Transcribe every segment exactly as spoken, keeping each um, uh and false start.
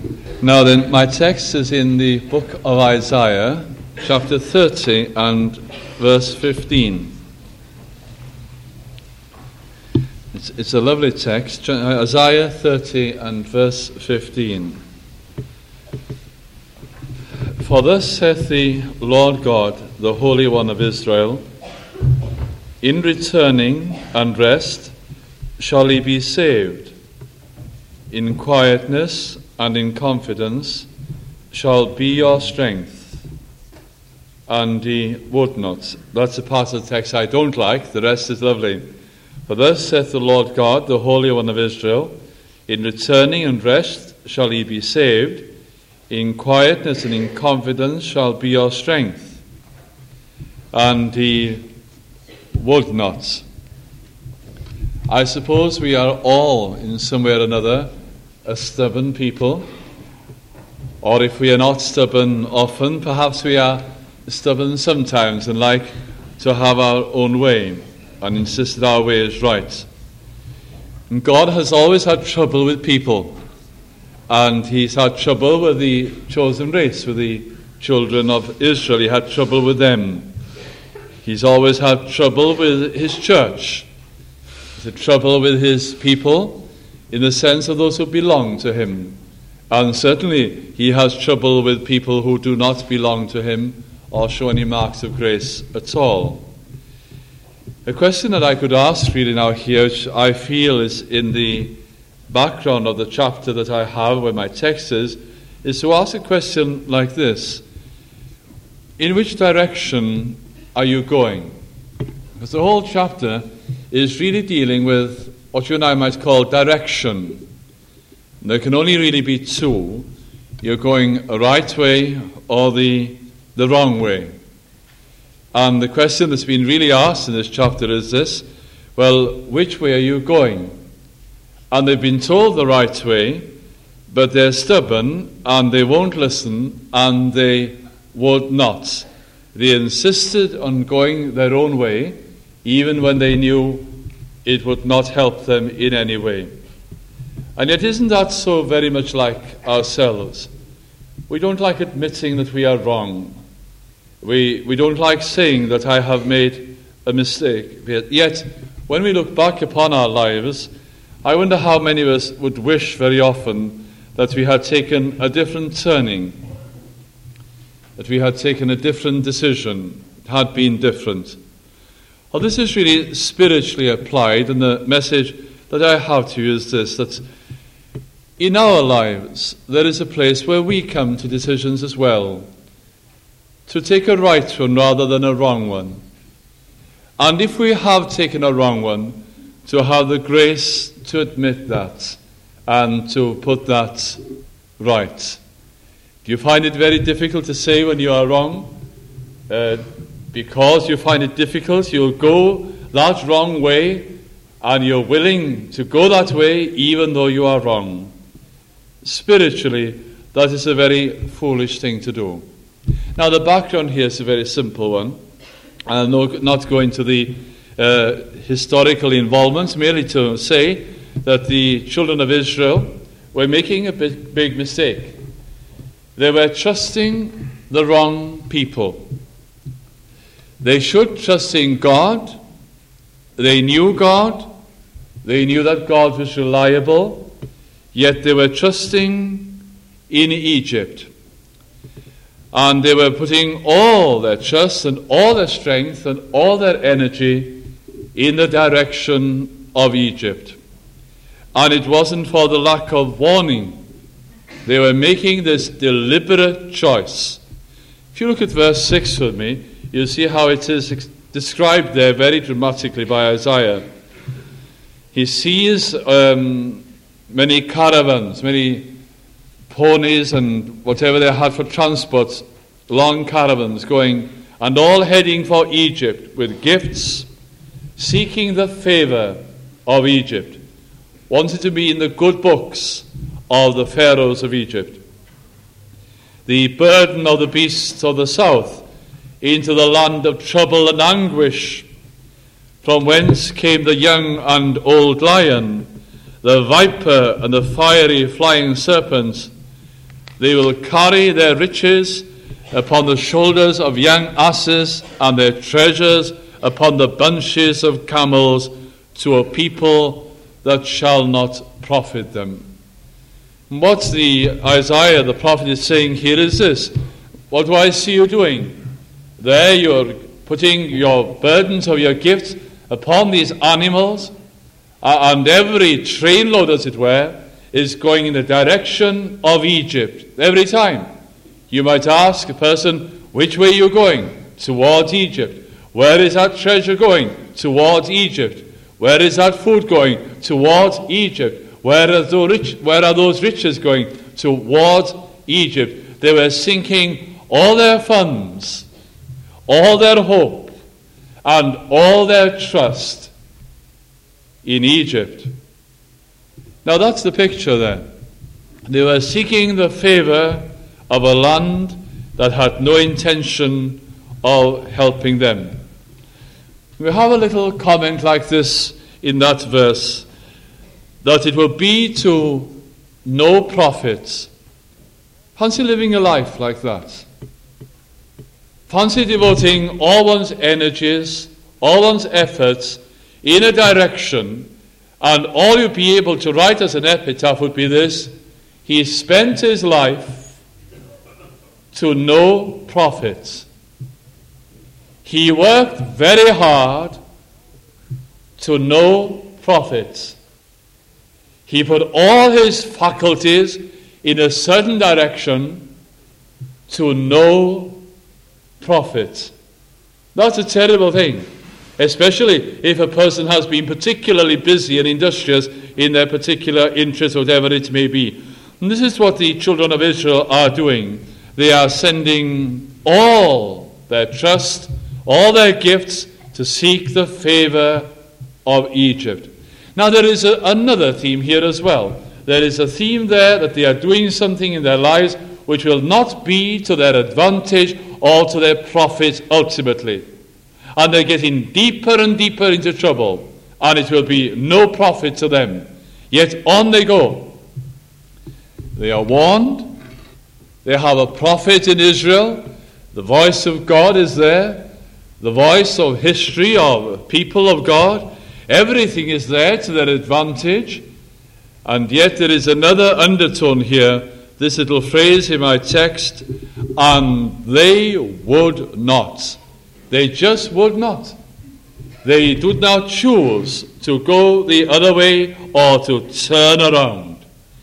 Now then, my text is in the book of Isaiah, chapter thirty and verse fifteen. It's, it's a lovely text, Isaiah thirty and verse fifteen. For thus saith the Lord God, the Holy One of Israel, in returning and rest shall he be saved. In quietness and in confidence shall be your strength. And he would not. That's a part of the text I don't like. The rest is lovely. For thus saith the Lord God, the Holy One of Israel, in returning and rest shall he be saved. In quietness and in confidence shall be your strength. And he would not. I suppose we are all, in some way or another, a stubborn people. Or if we are not stubborn often, perhaps we are stubborn sometimes and like to have our own way and insist that our way is right. And God has always had trouble with people. And he's had trouble with the chosen race, with the children of Israel. He had trouble with them. He's always had trouble with his church. He's had trouble with his people in the sense of those who belong to him. And certainly he has trouble with people who do not belong to him or show any marks of grace at all. A question that I could ask really now here, which I feel is in the background of the chapter that I have where my text is, is to ask a question like this. In which direction are you going? Because the whole chapter is really dealing with what you and I might call direction. There can only really be two. You're going a right way or the, the wrong way. And the question that's been really asked in this chapter is this: well, which way are you going? And they've been told the right way, but they're stubborn and they won't listen and they would not. They insisted on going their own way, even when they knew it would not help them in any way. And yet isn't that so very much like ourselves? We don't like admitting that we are wrong. We, we don't like saying that I have made a mistake. Yet, when we look back upon our lives, I wonder how many of us would wish very often that we had taken a different turning, that we had taken a different decision, it had been different. Well, this is really spiritually applied, and the message that I have to you is this, that in our lives there is a place where we come to decisions as well, to take a right one rather than a wrong one. And if we have taken a wrong one, to have the grace to admit that and to put that right. Do you find it very difficult to say when you are wrong? Uh, because you find it difficult, you'll go that wrong way and you're willing to go that way even though you are wrong. Spiritually, that is a very foolish thing to do. Now, the background here is a very simple one. I'll not go into the uh, historical involvement, merely to say that the children of Israel were making a big, big mistake. They were trusting the wrong people. They should trust in God. They knew God. They knew that God was reliable. Yet they were trusting in Egypt. And they were putting all their trust and all their strength and all their energy in the direction of Egypt. And it wasn't for the lack of warning. They were making this deliberate choice. If you look at verse six with me, you'll see how it is ex- described there very dramatically by Isaiah. He sees um, many caravans, many ponies and whatever they had for transport, long caravans going, and all heading for Egypt with gifts, seeking the favor of Egypt, wanted to be in the good books of the pharaohs of Egypt. The burden of the beasts of the south into the land of trouble and anguish, from whence came the young and old lion, the viper and the fiery flying serpent, They will carry their riches upon the shoulders of young asses, and their treasures upon the bunches of camels, to a people that shall not profit them. What the Isaiah the prophet is saying here is this: what do I see you doing? There you're putting your burdens of your gifts upon these animals, uh, and every trainload, as it were, is going in the direction of Egypt. Every time. You might ask a person, which way are you going? Towards Egypt. Where is that treasure going? Towards Egypt. Where is that food going? Towards Egypt. Where are those, rich, where are those riches going? Towards Egypt. They were sinking all their funds, all their hope, and all their trust in Egypt. Now that's the picture there. They were seeking the favor of a land that had no intention of helping them. We have a little comment like this in that verse, that it will be to no profit. Fancy living a life like that. Fancy devoting all one's energies, all one's efforts in a direction, and all you'd be able to write as an epitaph would be this: he spent his life to no profit. He worked very hard to no profit. He put all his faculties in a certain direction to no profit. That's a terrible thing, especially if a person has been particularly busy and industrious in their particular interest, whatever it may be. And this is what the children of Israel are doing. They are sending all their trust, all their gifts, to seek the favor of Egypt. Now there is a, another theme here as well. There is a theme there that they are doing something in their lives which will not be to their advantage or to their profit ultimately. And they're getting deeper and deeper into trouble, and it will be no profit to them. Yet on they go. They are warned. They have a prophet in Israel. The voice of God is there. The voice of history, of people of God. Everything is there to their advantage. And yet there is another undertone here. This little phrase in my text: and they would not. They just would not. They did not choose to go the other way or to turn around.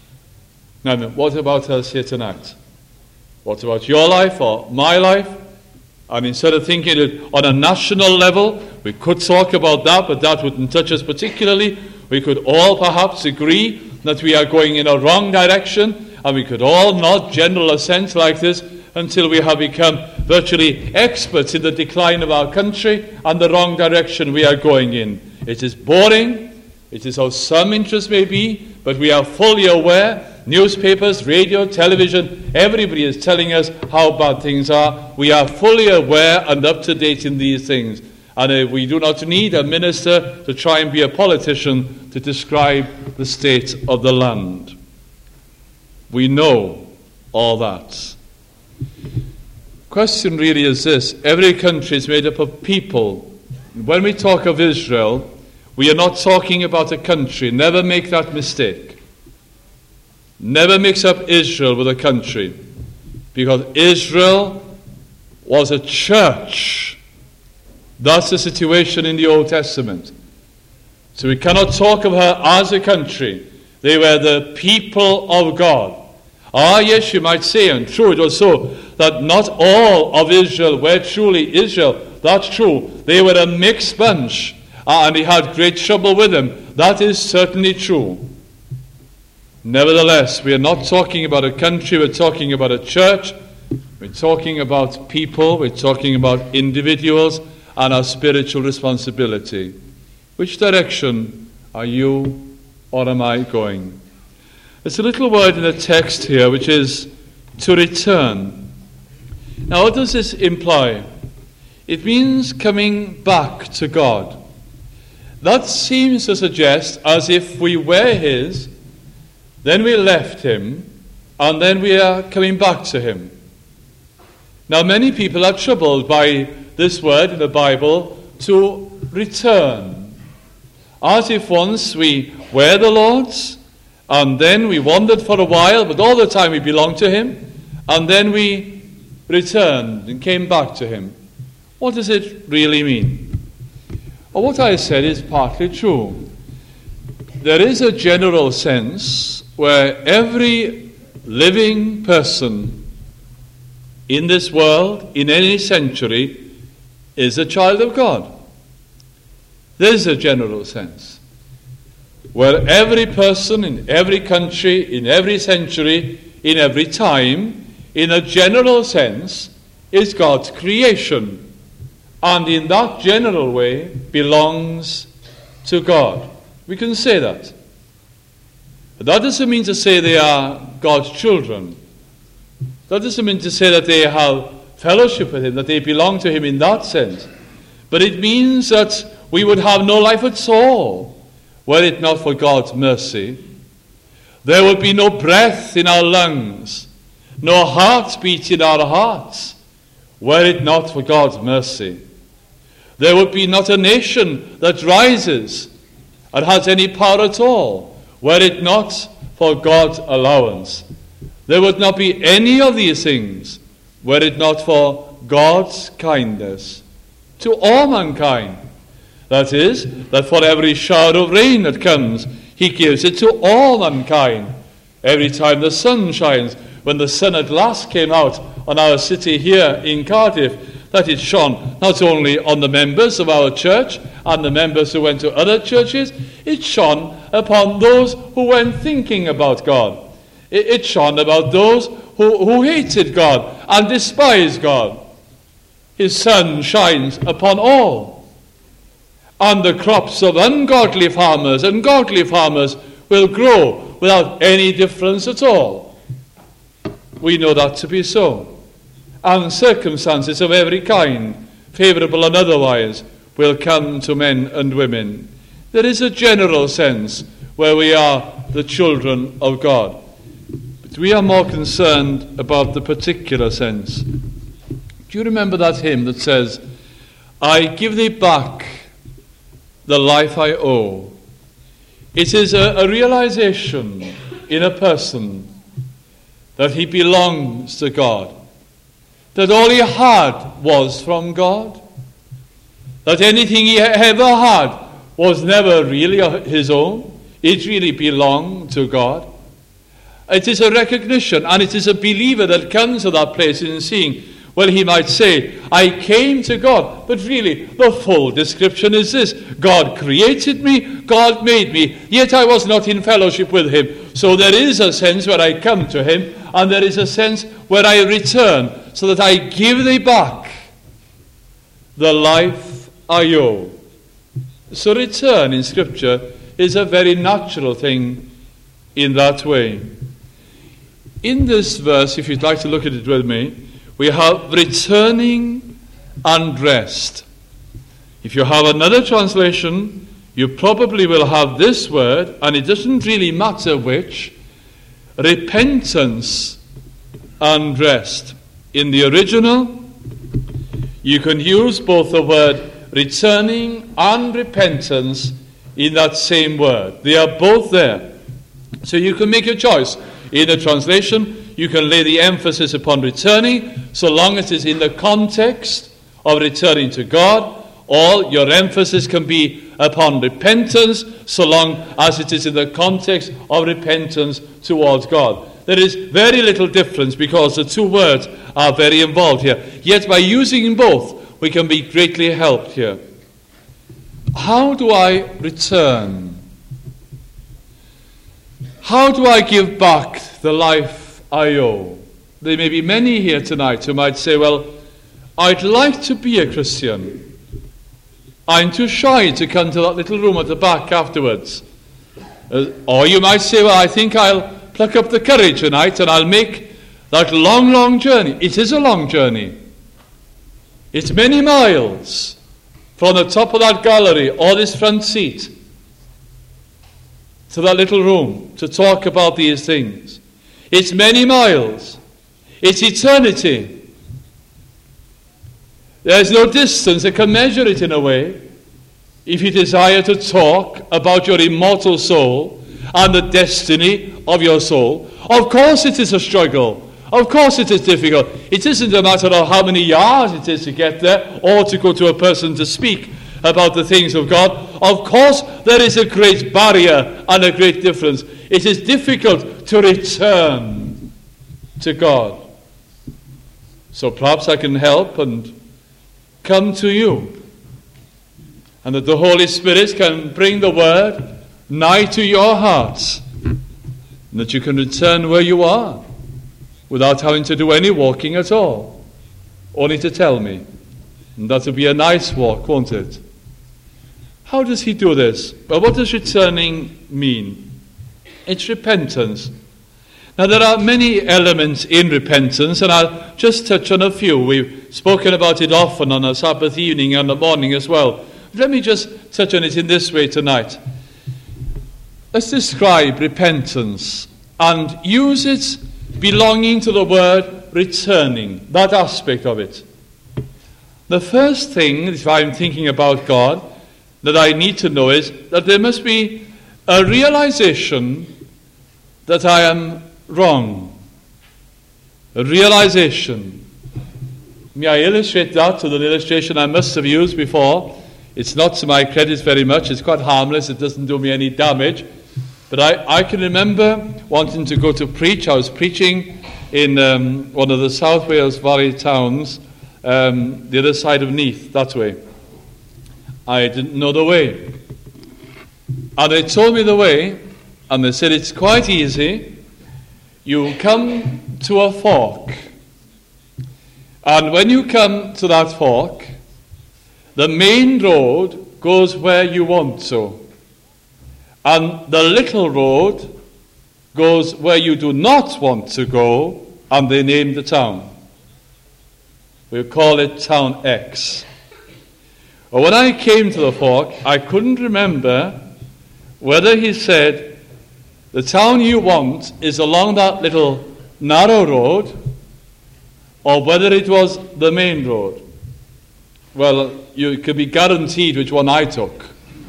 Now, what about us here tonight? What about your life or my life? And instead of thinking it on a national level, we could talk about that, but that wouldn't touch us particularly. We could all perhaps agree that we are going in a wrong direction, and we could all nod general assent like this until we have become virtually experts in the decline of our country and the wrong direction we are going in. It is boring. It is of some interest maybe, but we are fully aware. Newspapers, radio, television, everybody is telling us how bad things are. We are fully aware and up to date in these things. And uh, we do not need a minister to try and be a politician to describe the state of the land. We know all that. Question really is this: every country is made up of people. When we talk of Israel, we are not talking about a country. Never make that mistake. Never mix up Israel with a country, because Israel was a church. That's the situation in the Old Testament. So we cannot talk of her as a country. They were the people of God. Ah, yes, you might say, and true it was so, that not all of Israel were truly Israel. That's true. They were a mixed bunch, and he had great trouble with them. That is certainly true. Nevertheless, we are not talking about a country, we're talking about a church, we're talking about people, we're talking about individuals and our spiritual responsibility. Which direction are you or am I going? There's a little word in the text here which is to return. Now, what does this imply? It means coming back to God. That seems to suggest as if we were His, then we left Him, and then we are coming back to him. Now, many people are troubled by this word in the Bible, to return. As if once we were the Lord's, and then we wandered for a while, but all the time we belonged to him, and then we returned and came back to him. What does it really mean? Well, what I said is partly true. There is a general sense where every living person in this world, in any century, is a child of God. There's a general sense where every person in every country, in every century, in every time, in a general sense, is God's creation, and in that general way belongs to God. We can say that. But that doesn't mean to say they are God's children. That doesn't mean to say that they have fellowship with him, that they belong to him in that sense. But it means that we would have no life at all were it not for God's mercy. There would be no breath in our lungs, no heartbeat in our hearts, were it not for God's mercy. There would be not a nation that rises and has any power at all, were it not for God's allowance. There would not be any of these things, were it not for God's kindness to all mankind. That is, that for every shower of rain that comes, he gives it to all mankind. Every time the sun shines, when the sun at last came out on our city here in Cardiff, that it shone not only on the members of our church and the members who went to other churches, it shone upon those who went thinking about God. It, it shone about those who, who hated God and despised God. His sun shines upon all. And the crops of ungodly farmers and godly farmers will grow without any difference at all. We know that to be so. And circumstances of every kind, favorable and otherwise, will come to men and women. There is a general sense where we are the children of God. But we are more concerned about the particular sense. Do you remember that hymn that says, I give thee back the life I owe? It is a, a realization in a person that he belongs to God, that all he had was from God, that anything he ever had was never really his own, it really belonged to God. It is a recognition, and it is a believer that comes to that place in seeing, well, he might say, I came to God, but really the full description is this: God created me, God made me, yet I was not in fellowship with him. So there is a sense where I come to him, and there is a sense where I return, so that I give thee back the life I owe. So return in Scripture is a very natural thing in that way. In this verse, if you'd like to look at it with me, we have returning and rest. If you have another translation, you probably will have this word, and it doesn't really matter which, repentance and rest. In the original, you can use both the word returning and repentance in that same word. They are both there. So you can make your choice. In a translation, you can lay the emphasis upon returning, so long as it is in the context of returning to God, or your emphasis can be upon repentance, so long as it is in the context of repentance towards God. There is very little difference because the two words are very involved here. Yet by using both, we can be greatly helped here. How do I return? How do I give back the life I owe? There may be many here tonight who might say, well, I'd like to be a Christian. I'm too shy to come to that little room at the back afterwards. Uh, or you might say, well, I think I'll pluck up the courage tonight and I'll make that long, long journey. It is a long journey. It's many miles from the top of that gallery or this front seat to that little room to talk about these things. It's many miles. It's eternity. There's no distance that can measure it in a way. If you desire to talk about your immortal soul and the destiny of your soul, of course it is a struggle. Of course it is difficult. It isn't a matter of how many yards it is to get there or to go to a person to speak about the things of God. Of course there is a great barrier and a great difference. It is difficult to return to God. So perhaps I can help and come to you, and that the Holy Spirit can bring the word nigh to your hearts, and that you can return where you are without having to do any walking at all, only to tell me. And that will be a nice walk, won't it? How does he do this? Well, what does returning mean? It's repentance. Now, there are many elements in repentance, and I'll just touch on a few. We've spoken about it often on a Sabbath evening and the morning as well. Let me just touch on it in this way tonight. Let's describe repentance and use it belonging to the word returning, that aspect of it. The first thing, if I'm thinking about God, that I need to know is that there must be a realization that I am wrong. A realization. May I illustrate that with an illustration I must have used before? It's not to my credit very much. It's quite harmless. It doesn't do me any damage. But I, I can remember wanting to go to preach. I was preaching in um, one of the South Wales Valley towns, um, the other side of Neath, that way. I didn't know the way. And they told me the way, and they said it's quite easy. You come to a fork, and when you come to that fork, the main road goes where you want to, and the little road goes where you do not want to go, and they named the town. We'll call it Town X. Well, when I came to the fork, I couldn't remember whether he said, the town you want is along that little narrow road, or whether it was the main road. Well, you could be guaranteed which one I took.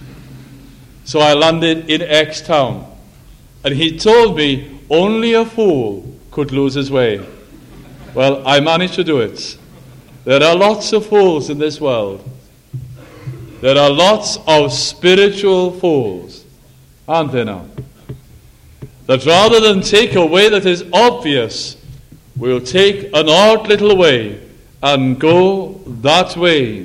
So I landed in X town. And he told me only a fool could lose his way. Well, I managed to do it. There are lots of fools in this world. There are lots of spiritual fools, aren't there now? That rather than take a way that is obvious, we'll take an odd little way and go that way.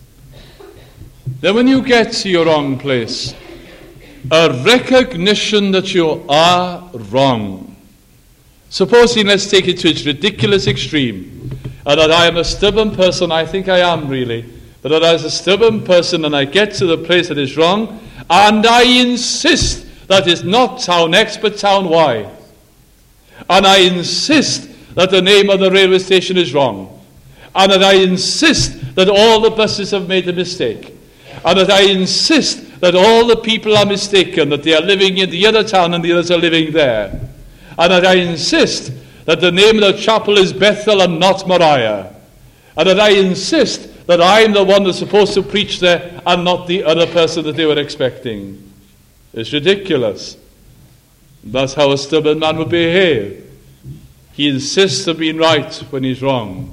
Then when you get to your wrong place, a recognition that you are wrong. Supposing, let's take it to its ridiculous extreme, and that I am a stubborn person. I think I am really, but that I am a stubborn person and I get to the place that is wrong, and I insist that is not Town X but Town Y. And I insist that the name of the railway station is wrong. And that I insist that all the buses have made a mistake. And that I insist that all the people are mistaken, that they are living in the other town and the others are living there. And that I insist that the name of the chapel is Bethel and not Moriah. And that I insist that I am the one that's supposed to preach there and not the other person that they were expecting. It's ridiculous. That's how a stubborn man would behave. He insists on being right when he's wrong.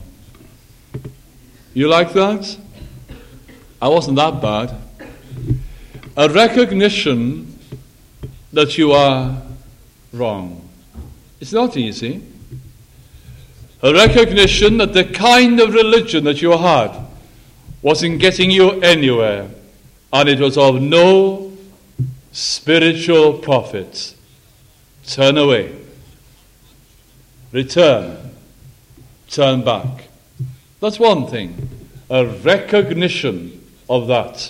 You like that? I wasn't that bad. A recognition that you are wrong. It's not easy. A recognition that the kind of religion that you had wasn't getting you anywhere, and it was of no spiritual profit. Turn away. Return. Turn back. That's one thing. A recognition of that.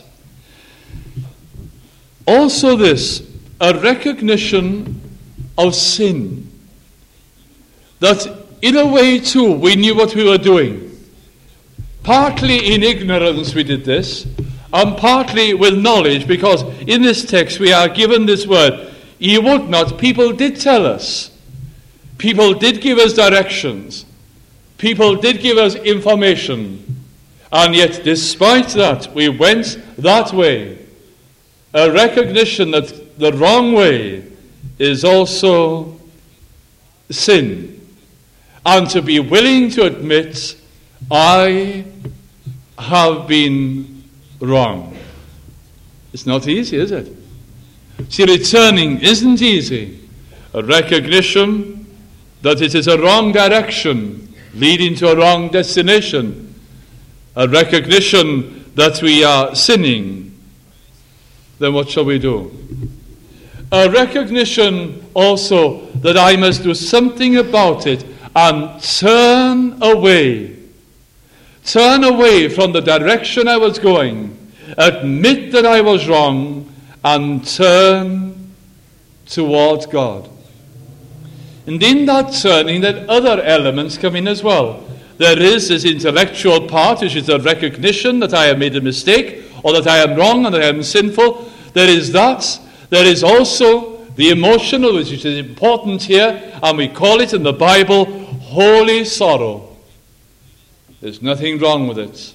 Also this, a recognition of sin. That in a way too, we knew what we were doing. Partly in ignorance we did this, and partly with knowledge, because in this text we are given this word, ye would not. People did tell us. People did give us directions. People did give us information. And yet, despite that, we went that way. A recognition that the wrong way is also sin. And to be willing to admit, I have been wrong. It's not easy, is it? See, returning isn't easy. A recognition that it is a wrong direction leading to a wrong destination. A recognition that we are sinning. Then what shall we do? A recognition also that I must do something about it and turn away. Turn away from the direction I was going. Admit that I was wrong and turn towards God. And in that turning, that other elements come in as well. There is this intellectual part, which is a recognition that I have made a mistake, or that I am wrong and that I am sinful. There is that. There is also the emotional, which is important here, and we call it in the Bible holy sorrow. There's nothing wrong with it.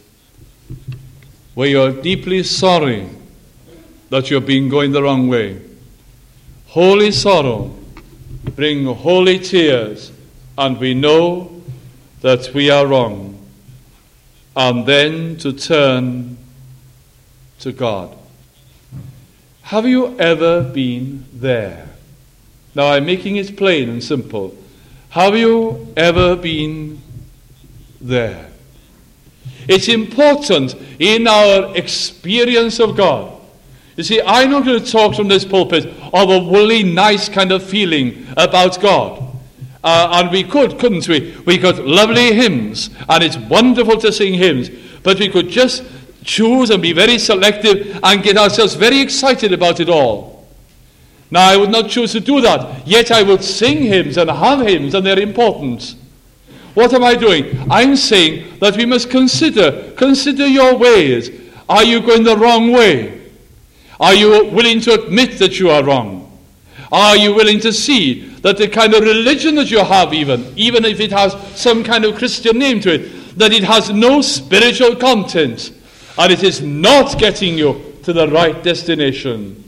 Where you're deeply sorry that you've been going the wrong way. Holy sorrow. Bring holy tears, and we know that we are wrong. And then to turn to God. Have you ever been there? Now I'm making it plain and simple. Have you ever been there? It's important in our experience of God. You see, I'm not going to talk from this pulpit of a woolly, nice kind of feeling about God. Uh, and we could, couldn't we? We got lovely hymns, and it's wonderful to sing hymns. But we could just choose and be very selective and get ourselves very excited about it all. Now, I would not choose to do that. Yet I would sing hymns and have hymns, and they're important. What am I doing? I'm saying that we must consider, consider your ways. Are you going the wrong way? Are you willing to admit that you are wrong? Are you willing to see that the kind of religion that you have even, even if it has some kind of Christian name to it, that it has no spiritual content, and it is not getting you to the right destination?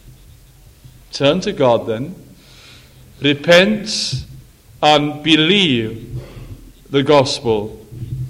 Turn to God then. Repent and believe the gospel.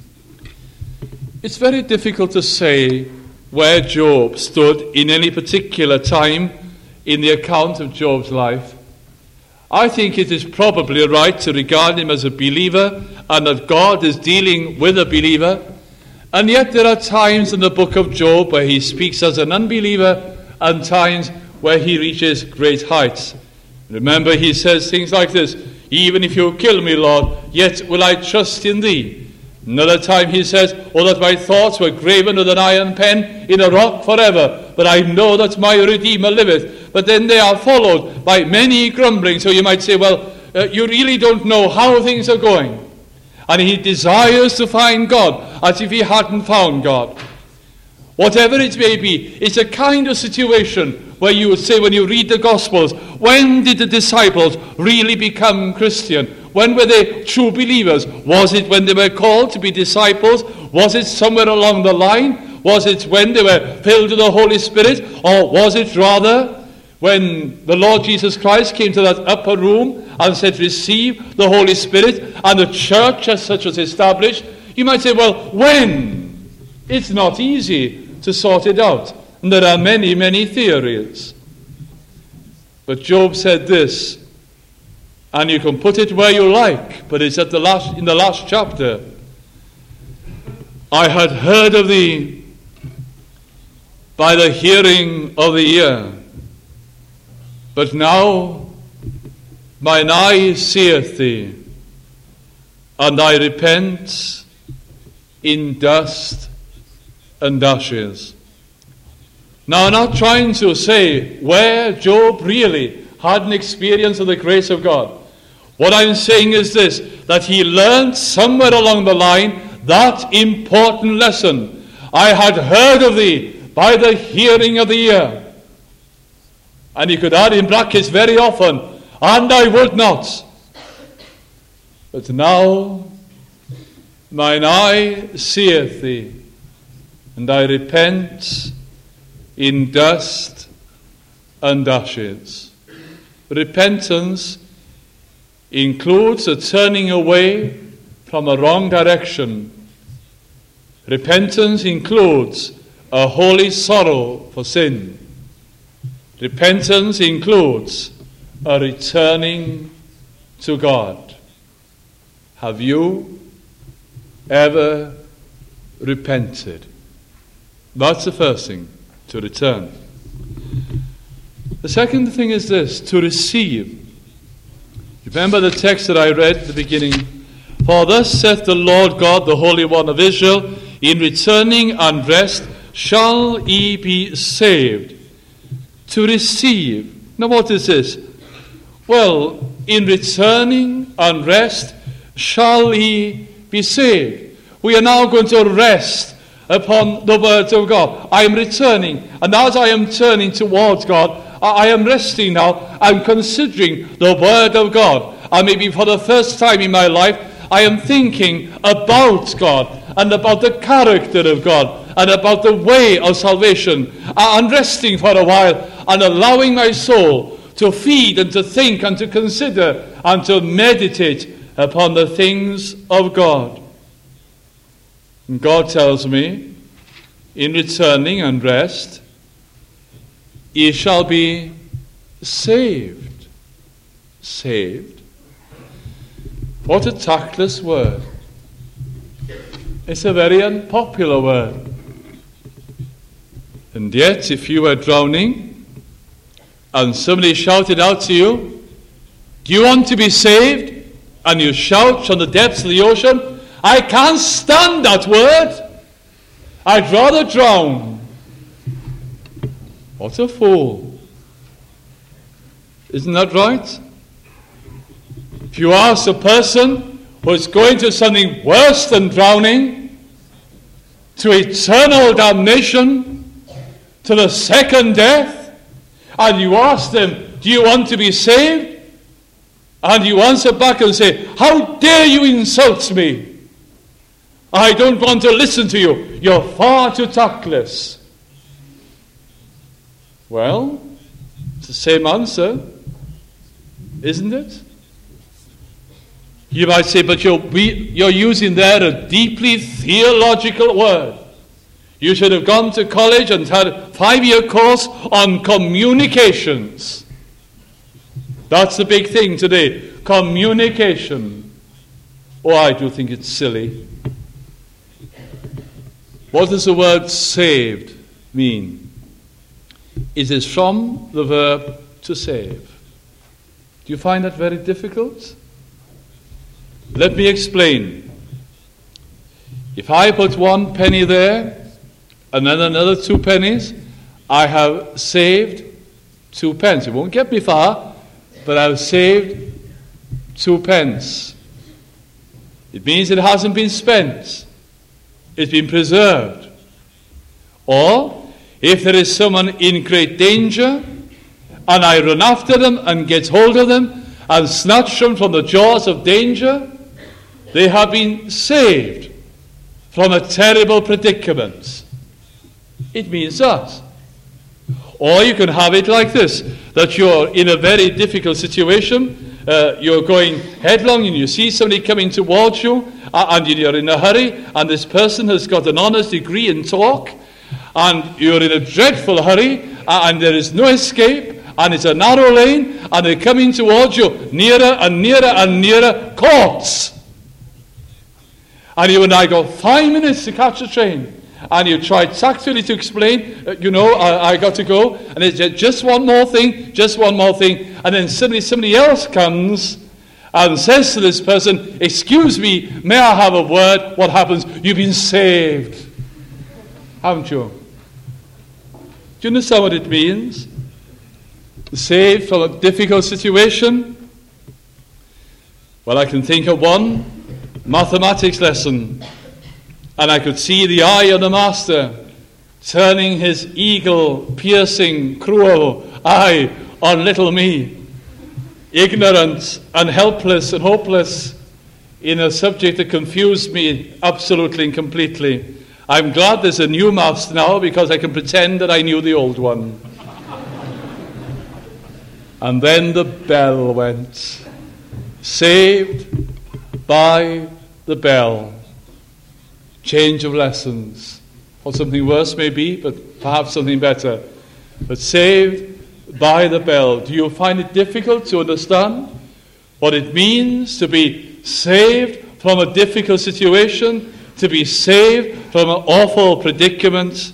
It's very difficult to say where Job stood in any particular time in the account of Job's life. I think it is probably right to regard him as a believer and that God is dealing with a believer. And yet there are times in the book of Job where he speaks as an unbeliever and times where he reaches great heights. Remember, he says things like this: even if you kill me, Lord, yet will I trust in thee. Another time he says, oh, that my thoughts were graven with an iron pen in a rock forever, but I know that my Redeemer liveth. But then they are followed by many grumbling. So you might say, well, uh, you really don't know how things are going. And he desires to find God as if he hadn't found God. Whatever it may be, it's a kind of situation where you would say when you read the Gospels, when did the disciples really become Christian? When were they true believers? Was it when they were called to be disciples? Was it somewhere along the line? Was it when they were filled with the Holy Spirit? Or was it rather when the Lord Jesus Christ came to that upper room and said, receive the Holy Spirit, and the church as such was established? You might say, well, when? It's not easy to sort it out. And there are many, many theories. But Job said this, and you can put it where you like, but it's at the last, in the last chapter. I had heard of thee by the hearing of the ear, but now mine eye seeth thee, and I repent in dust and ashes. Now, I'm not trying to say where Job really had an experience of the grace of God. What I'm saying is this, that he learned somewhere along the line that important lesson. I had heard of thee by the hearing of the ear. And he could add in brackets very often, and I would not. But now mine eye seeth thee, and I repent in dust and ashes. Repentance includes a turning away from a wrong direction. Repentance includes a holy sorrow for sin. Repentance includes a returning to God. Have you ever repented? That's the first thing, to return. The second thing is this, to receive. Remember the text that I read at the beginning. For thus saith the Lord God, the Holy One of Israel, in returning and rest shall ye be saved. To receive. Now what is this? Well, in returning and rest shall ye be saved. We are now going to rest upon the words of God. I am returning, and as I am turning towards God, I am resting now. I'm considering the word of God. And maybe for the first time in my life, I am thinking about God and about the character of God and about the way of salvation. I'm resting for a while and allowing my soul to feed and to think and to consider and to meditate upon the things of God. And God tells me, in returning and rest, ye shall be saved. Saved. What a tactless word. It's a very unpopular word. And yet, if you were drowning and somebody shouted out to you, do you want to be saved? And you shout from the depths of the ocean, I can't stand that word. I'd rather drown. What a fool. Isn't that right? If you ask a person who is going to something worse than drowning, to eternal damnation, to the second death, and you ask them, do you want to be saved? And you answer back and say, how dare you insult me? I don't want to listen to you. You're far too tactless. Well, it's the same answer, isn't it? You might say, but you're, you're using there a deeply theological word. You should have gone to college and had a five-year course on communications. That's the big thing today, communication. Oh, I do think it's silly. What does the word saved mean? It is from the verb to save. Do you find that very difficult? Let me explain. If I put one penny there and then another two pennies, I have saved two pence. It won't get me far, but I've saved two pence. It means it hasn't been spent. It's been preserved. Or, if there is someone in great danger, and I run after them and get hold of them and snatch them from the jaws of danger, they have been saved from a terrible predicament. It means that. Or you can have it like this, that you're in a very difficult situation, uh, you're going headlong and you see somebody coming towards you, uh, and you're in a hurry, and this person has got an honours degree in talk, and you're in a dreadful hurry, uh, and there is no escape, and it's a narrow lane, and they're coming towards you, nearer and nearer and nearer, courts. And you and I go five minutes to catch a train. And you try tactfully to explain, uh, you know, I, I got to go. And it's just one more thing, just one more thing. And then suddenly somebody else comes and says to this person, excuse me, may I have a word? What happens? You've been saved. Haven't you? Do you understand what it means? Saved from a difficult situation? Well, I can think of one mathematics lesson, and I could see the eye of the master turning his eagle-piercing, cruel eye on little me, ignorant and helpless and hopeless in a subject that confused me absolutely and completely. I'm glad there's a new Mass now because I can pretend that I knew the old one. And then the bell went. Saved by the bell. Change of lessons. Or something worse maybe, but perhaps something better. But saved by the bell. Do you find it difficult to understand what it means to be saved from a difficult situation, to be saved from an awful predicament?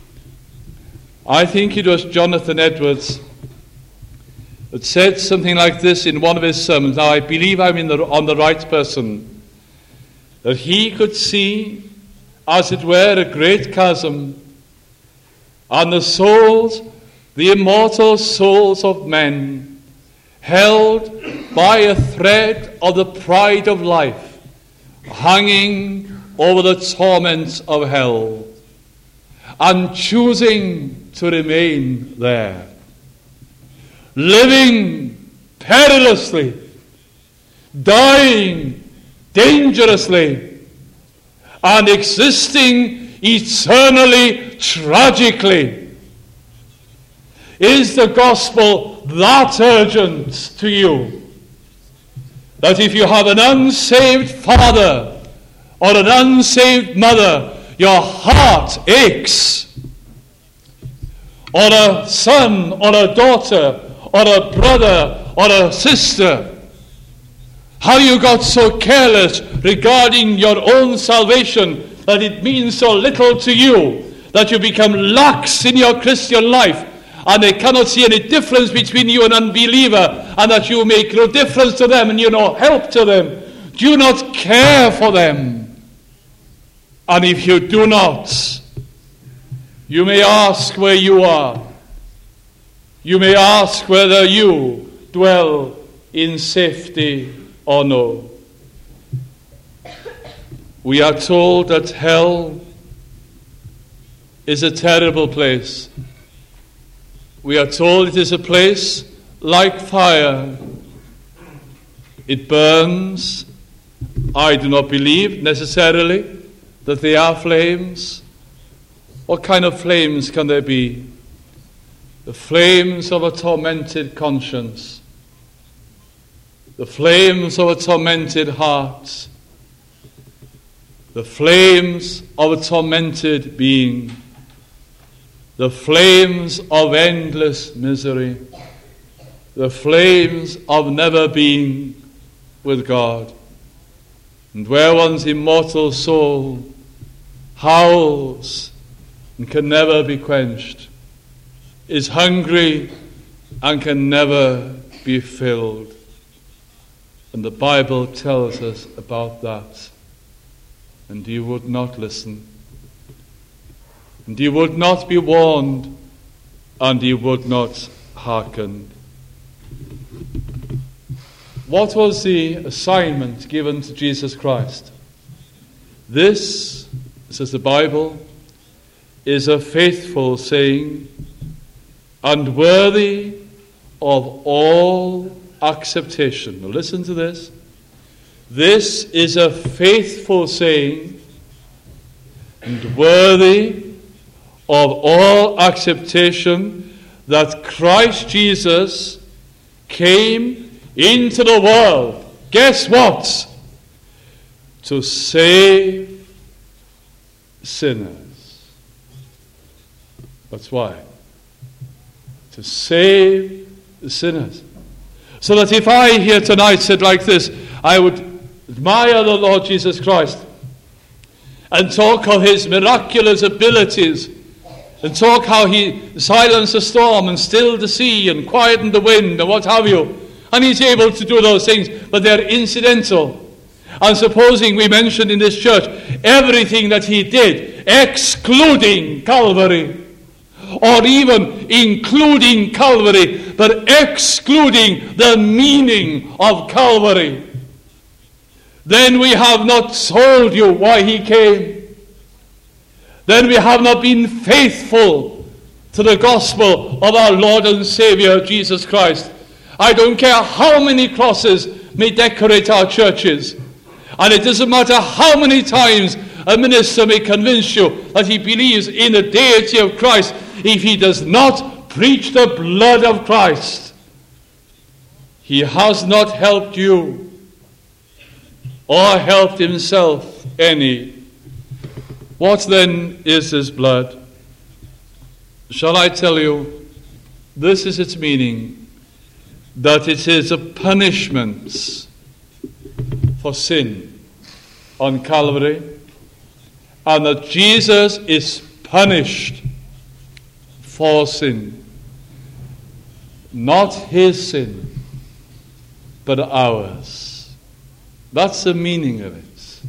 I think it was Jonathan Edwards that said something like this in one of his sermons. Now I believe I'm in the, on the right person. That he could see, as it were, a great chasm, and the souls, the immortal souls of men, held by a thread of the pride of life, hanging over the torments of hell, and choosing to remain there, living perilously, dying dangerously, and existing eternally tragically. Is the gospel that urgent to you that if you have an unsaved father or an unsaved mother, your heart aches? Or a son or a daughter or a brother or a sister? Have you got so careless regarding your own salvation that it means so little to you that you become lax in your Christian life, and they cannot see any difference between you and an unbeliever, and that you make no difference to them and you're no help to them? Do you not care for them? And if you do not, you may ask where you are. You may ask whether you dwell in safety or no. We are told that hell is a terrible place. We are told it is a place like fire. It burns. I do not believe necessarily that they are flames. What kind of flames can there be? The flames of a tormented conscience. The flames of a tormented heart. The flames of a tormented being. The flames of endless misery. The flames of never being with God. And where one's immortal soul howls and can never be quenched, is hungry and can never be filled. And the Bible tells us about that. And you would not listen. And you would not be warned, and you would not hearken. What was the assignment given to Jesus Christ? This, says the Bible, is a faithful saying, and worthy of all acceptation. Now listen to this. This is a faithful saying, and worthy of all acceptation, that Christ Jesus came into the world. Guess what? To save sinners. That's why. To save the sinners. So that if I here tonight said like this, I would admire the Lord Jesus Christ and talk of his miraculous abilities, and talk how he silenced the storm and stilled the sea and quietened the wind and what have you. And he's able to do those things, but they're incidental. And supposing we mentioned in this church everything that he did, excluding Calvary, or even including Calvary, but excluding the meaning of Calvary, then we have not told you why he came. Then we have not been faithful to the gospel of our Lord and Savior Jesus Christ. I don't care how many crosses may decorate our churches. And it doesn't matter how many times a minister may convince you that he believes in the deity of Christ, if he does not preach the blood of Christ, he has not helped you or helped himself any. What then is this blood? Shall I tell you, this is its meaning, that it is a punishment for sin on Calvary, and that Jesus is punished for sin. Not his sin, but ours. That's the meaning of it.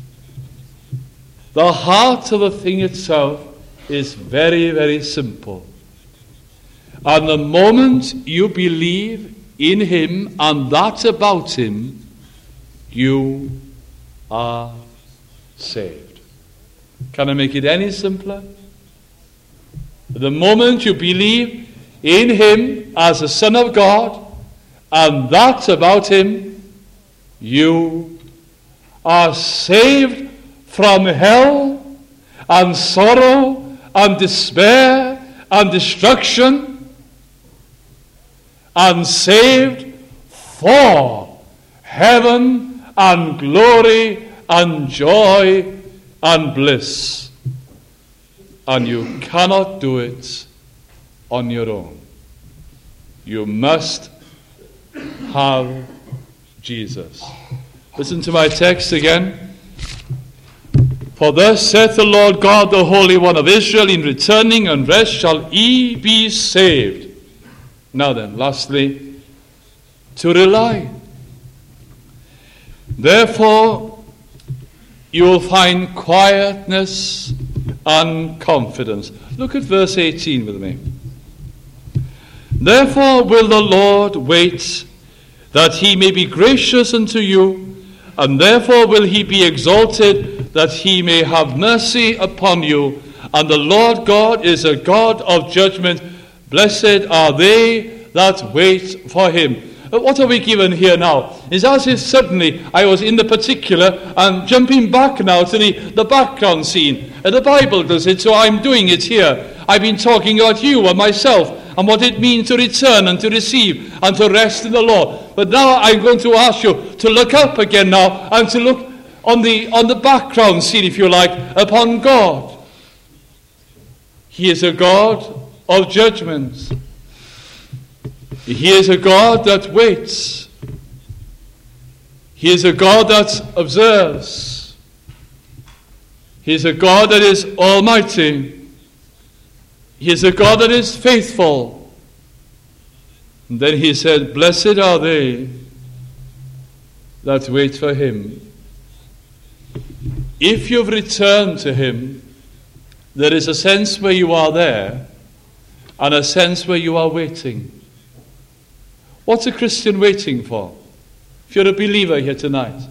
The heart of the thing itself is very, very simple. And the moment you believe in him and that about him, you are saved. Can I make it any simpler? The moment you believe in him as the Son of God and that about him, you are saved from hell and sorrow and despair and destruction, and saved for heaven and glory and joy and bliss. And you cannot do it on your own. You must have Jesus. Listen to my text again. For thus saith the Lord God, the Holy One of Israel, in returning and rest shall ye be saved. Now then, lastly, to rely. Therefore, you will find quietness and confidence. Look at verse eighteen with me. Therefore will the Lord wait, that he may be gracious unto you, and therefore will he be exalted, that he may have mercy upon you. And the Lord God is a God of judgment. Blessed are they that wait for him. But what are we given here now? Is as if suddenly I was in the particular and jumping back now to the, the background scene. And the Bible does it, so I'm doing it here. I've been talking about you and myself and what it means to return and to receive and to rest in the Lord. But now I'm going to ask you to look up again now and to look on the on the background scene, if you like, upon God. He is a God of judgment. He is a God that waits. He is a God that observes. He is a God that is almighty. He is a God that is faithful. And then he said, blessed are they that wait for him. If you've returned to him, there is a sense where you are there and a sense where you are waiting. What's a Christian waiting for? If you're a believer here tonight.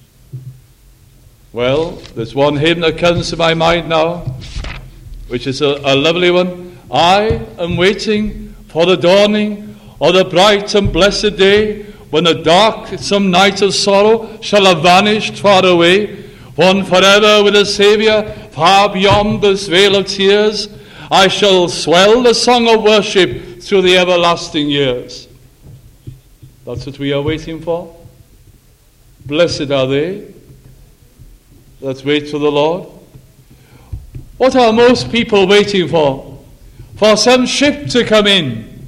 Well, there's one hymn that comes to my mind now, which is a, a lovely one. I am waiting for the dawning of the bright and blessed day, when the dark, some night of sorrow shall have vanished far away. One forever with a Saviour, far beyond this veil of tears, I shall swell the song of worship through the everlasting years. That's what we are waiting for. Blessed are they that wait for the Lord. What are most people waiting for? For some ship to come in.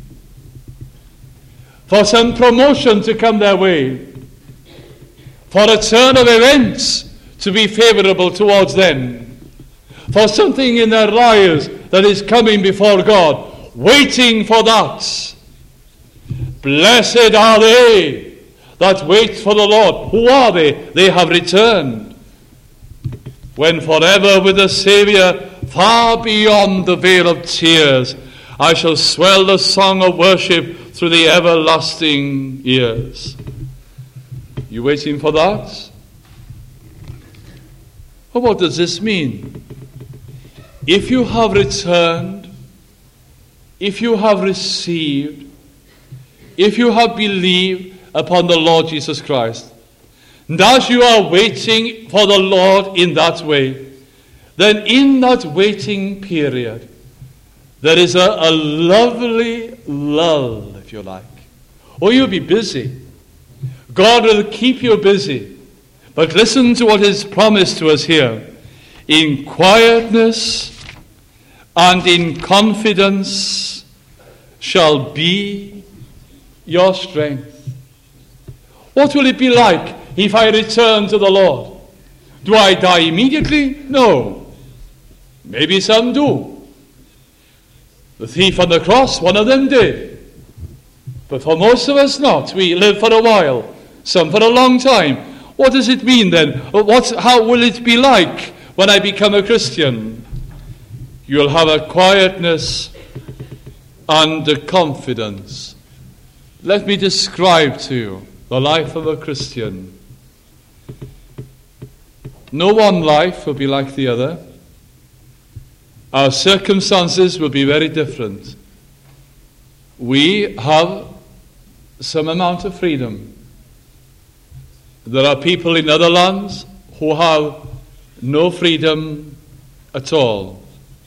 For some promotion to come their way. For a turn of events to be favorable towards them. For something in their lives that is coming before God. Waiting for that. Blessed are they that wait for the Lord. Who are they? They have returned. When forever with the Saviour, far beyond the veil of tears, I shall swell the song of worship through the everlasting years. You waiting for that? Well, what does this mean? If you have returned, if you have received, if you have believed upon the Lord Jesus Christ, And as you are waiting for the Lord in that way, then in that waiting period, there is a, a lovely lull, if you like. Or you'll be busy. God will keep you busy. But listen to what is promised to us here. In quietness and in confidence shall be your strength. What will it be like if I return to the Lord? Do I die immediately? No. Maybe some do. The thief on the cross, one of them did. But for most of us not. We live for a while, some for a long time. What does it mean then? What's, how will it be like when I become a Christian? You'll have a quietness and a confidence. Let me describe to you the life of a Christian. No one life will be like the other. Our circumstances will be very different. We have some amount of freedom. There are people in other lands who have no freedom at all.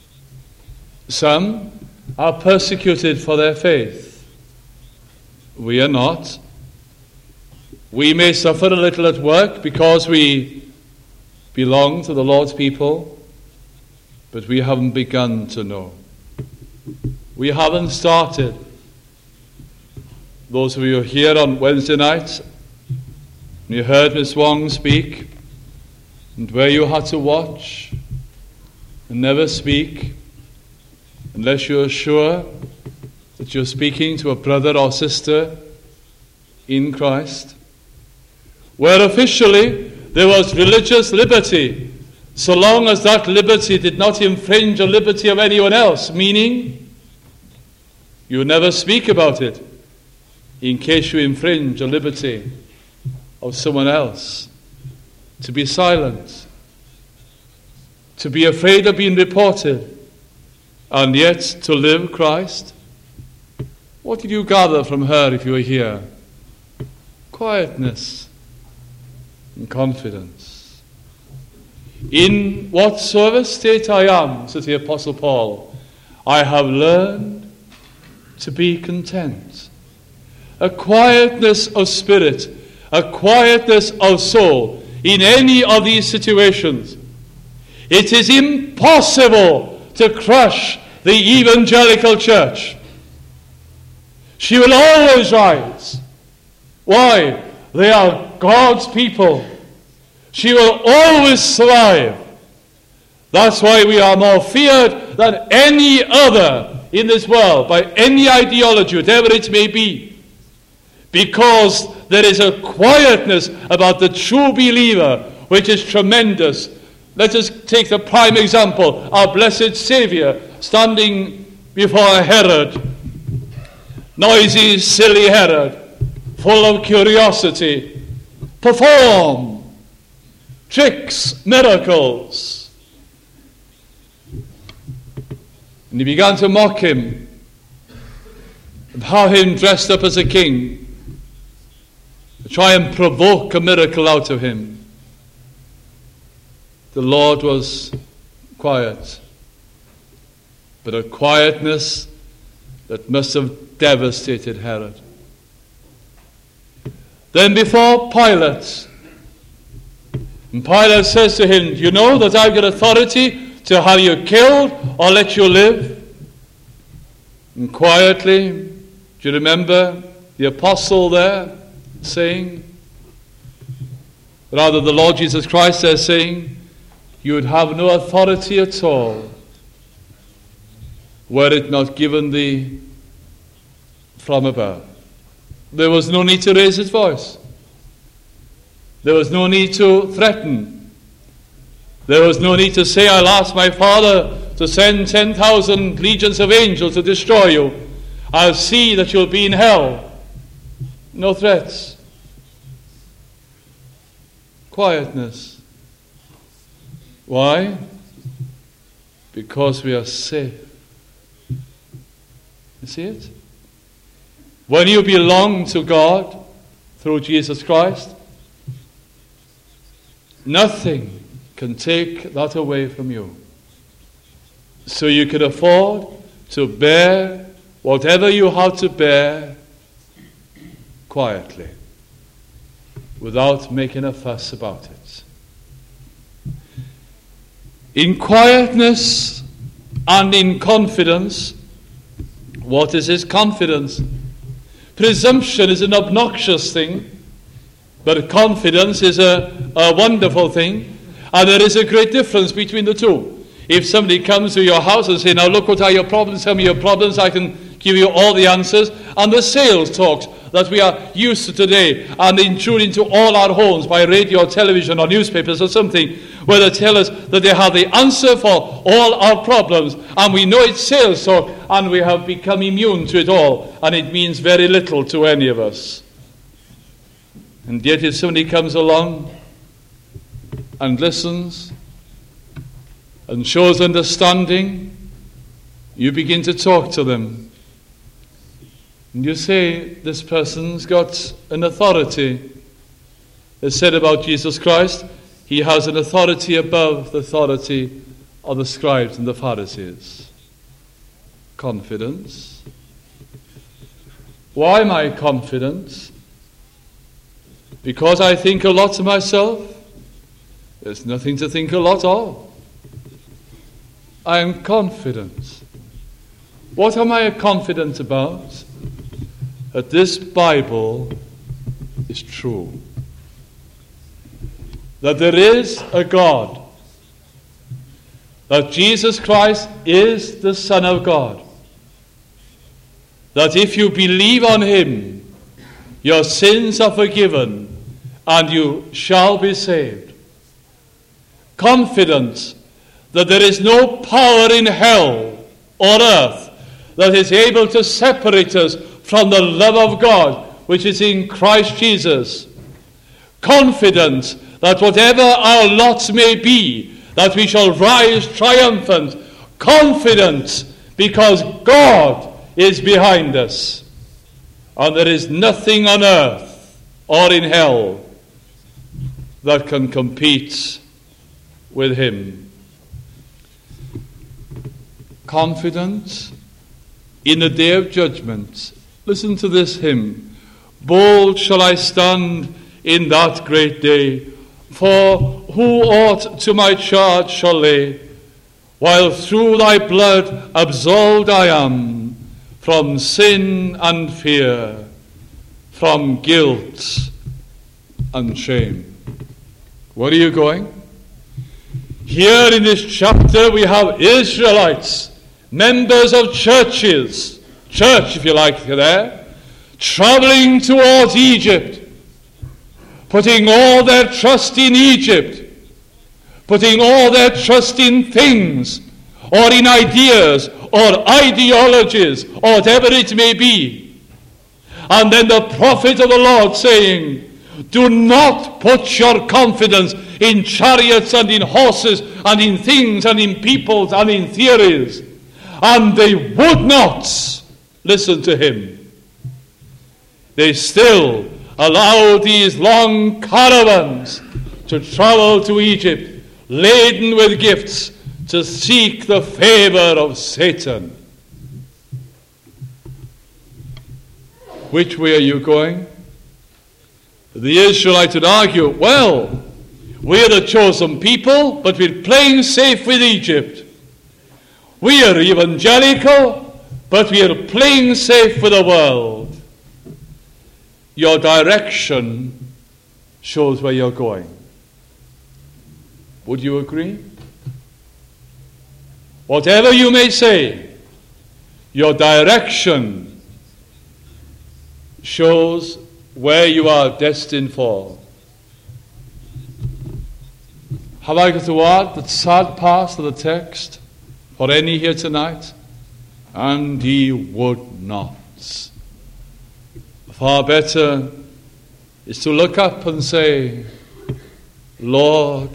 Some are persecuted for their faith. We are not. We may suffer a little at work because we belong to the Lord's people, but we haven't begun to know. We haven't started. Those of you here on Wednesday nights, you heard Miss Wong speak, and where you had to watch and never speak unless you're sure that you're speaking to a brother or sister in Christ, where officially there was religious liberty, so long as that liberty did not infringe the liberty of anyone else, meaning you never speak about it in case you infringe the liberty of someone else. To be silent, to be afraid of being reported, and yet to live Christ. What did you gather from her if you were here? Quietness and confidence. In whatsoever state I am, says the Apostle Paul, I have learned to be content. A quietness of spirit, a quietness of soul in any of these situations. It is impossible to crush the evangelical church. She will always rise. Why? They are God's people. She will always survive. That's why we are more feared than any other in this world, by any ideology, whatever it may be. Because there is a quietness about the true believer which is tremendous. Let us take the prime example, our blessed Saviour standing before Herod. Noisy, silly Herod, full of curiosity. Perform tricks, miracles. And he began to mock him and have him dressed up as a king, to try and provoke a miracle out of him. The Lord was quiet, but a quietness that must have devastated Herod. Then before Pilate, and Pilate says to him, "Do you know that I've got authority to have you killed or let you live?" And quietly, do you remember the apostle there saying, rather the Lord Jesus Christ there saying, you would have no authority at all were it not given thee from above. There was no need to raise his voice. There was no need to threaten. There was no need to say, I'll ask my Father to send ten thousand legions of angels to destroy you. I'll see that you'll be in hell. No threats. Quietness. Why? Because we are safe. You see it? When you belong to God through Jesus Christ, Nothing can take that away from you. So you can afford to bear whatever you have to bear quietly, without making a fuss about it. In quietness and in confidence. What is his confidence? Presumption is an obnoxious thing, but confidence is a, a wonderful thing, and there is a great difference between the two. If somebody comes to your house and says, now look what are your problems, tell me your problems, I can give you all the answers, and the sales talks that we are used to today and intrude into all our homes by radio or television or newspapers or something, where they tell us that they have the answer for all our problems, and we know it's sales talk, and we have become immune to it all, and it means very little to any of us. And yet if somebody comes along and listens and shows understanding, you begin to talk to them. And you say, this person's got an authority. It's said about Jesus Christ, he has an authority above the authority of the scribes and the Pharisees. Confidence. Why am I confident? Because I think a lot of myself? There's nothing to think a lot of. I am confident. What am I confident about? That this Bible is true. That there is a God. That Jesus Christ is the Son of God. That if you believe on him, your sins are forgiven and you shall be saved. Confident that there is no power in hell or earth that is able to separate us from the love of God which is in Christ Jesus. Confident that whatever our lots may be, that we shall rise triumphant. Confident because God is behind us. And there is nothing on earth or in hell that can compete with him. Confident in the day of judgment. Listen to this hymn. Bold shall I stand in that great day, for who aught to my charge shall lay, while through thy blood absolved I am from sin and fear, from guilt and shame. Where are you going? Here in this chapter we have Israelites, members of churches, church if you like there, traveling towards Egypt, putting all their trust in Egypt, putting all their trust in things, or in ideas, or ideologies, or whatever it may be. And then the prophet of the Lord saying, do not put your confidence in chariots and in horses and in things and in peoples and in theories. And they would not listen to him. They still allowed these long caravans to travel to Egypt, laden with gifts, to seek the favor of Satan. Which way are you going? The Israelites would argue, well, we're the chosen people, but we're playing safe with Egypt. We are evangelical, but we are playing safe with the world. Your direction shows where you're going. Would you agree? Whatever you may say, your direction shows where you are destined for. Have I got to add the sad part of the text for any here tonight? And he would not. Far better is to look up and say, Lord,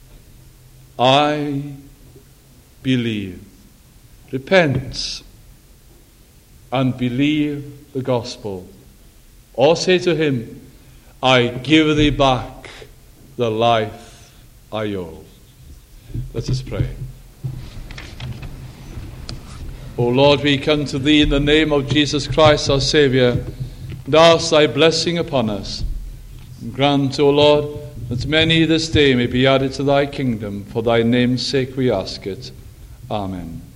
I believe. Repent and believe the gospel. Or say to him, I give thee back the life are yours. Let us pray. O Lord, we come to thee in the name of Jesus Christ, our Saviour, and ask thy blessing upon us. And grant, O Lord, that many this day may be added to thy kingdom. For thy name's sake we ask it. Amen.